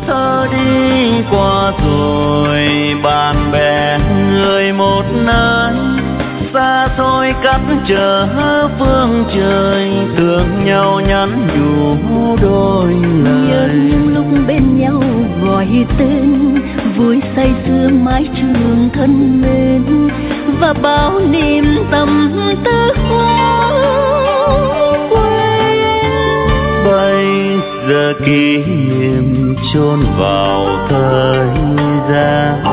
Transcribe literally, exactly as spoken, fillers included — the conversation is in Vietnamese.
thơ đi qua rồi, bạn bè người một nơi, xa xôi cách trở phương trời, thương nhau nhắn nhủ đôi lời. Nhớ những lúc bên nhau gọi tên, vui say sưa mái trường thân mến, và bao niềm tâm tư khó quên. Bây giờ kỷ niệm chôn vào thời gian.